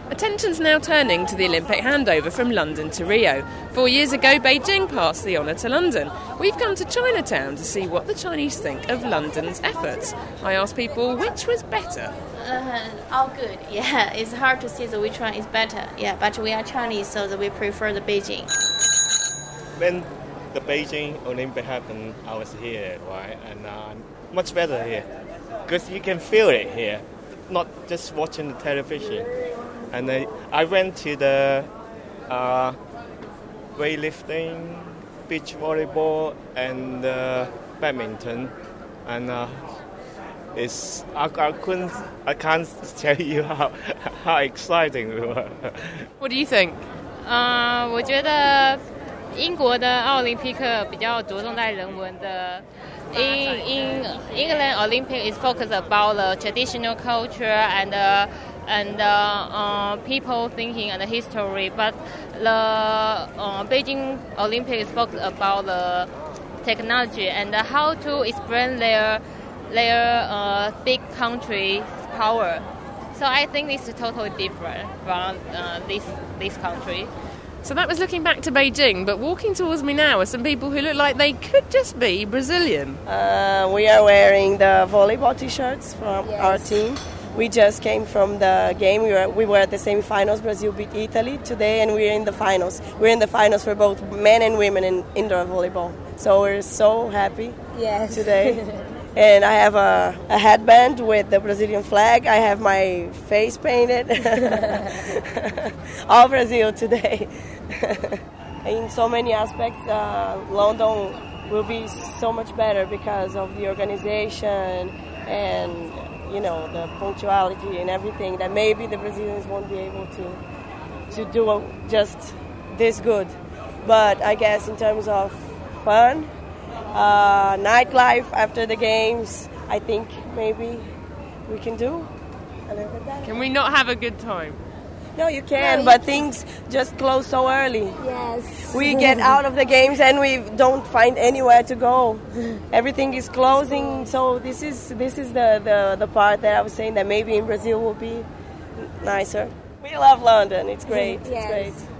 Attention's now turning to the Olympic handover from London to Rio. 4 years ago, Beijing passed the honour to London. We've come to Chinatown to see what the Chinese think of London's efforts. I asked people which was better. All good. Yeah, it's hard to see which one is better. Yeah, but we are Chinese, so that we prefer the Beijing. When the Beijing Olympic happened, I was here, right? And much better here because you can feel it here, not just watching the television. And I went to the weightlifting, beach volleyball, and badminton, and I can't tell you how exciting we were. What do you think? 我觉得英国的奥林匹克比较着重在人文的。In England, Olympic is focused about the traditional culture and people thinking and the history, but the Beijing Olympic is focused about the technology and how to explain their big country's power. So I think this is totally different from this country. So that was looking back to Beijing, but walking towards me now are some people who look like they could just be Brazilian. We are wearing the volleyball t-shirts from our team. We just came from the game. We were at the semi-finals. Brazil beat Italy today, and we're in the finals. We're in the finals for both men and women in indoor volleyball. So we're so happy today. And I have a headband with the Brazilian flag. I have my face painted. All Brazil today. In so many aspects, London will be so much better because of the organization and, the punctuality and everything that maybe the Brazilians won't be able to do just this good. But I guess in terms of fun, nightlife after the games, I think maybe we can do a little bit better. Can we not have a good time? No, you can, but things just close so early. Yes. We get out of the games and we don't find anywhere to go. Everything is closing, so this is the part that I was saying that maybe in Brazil will be nicer. We love London. It's great. Yes. It's great.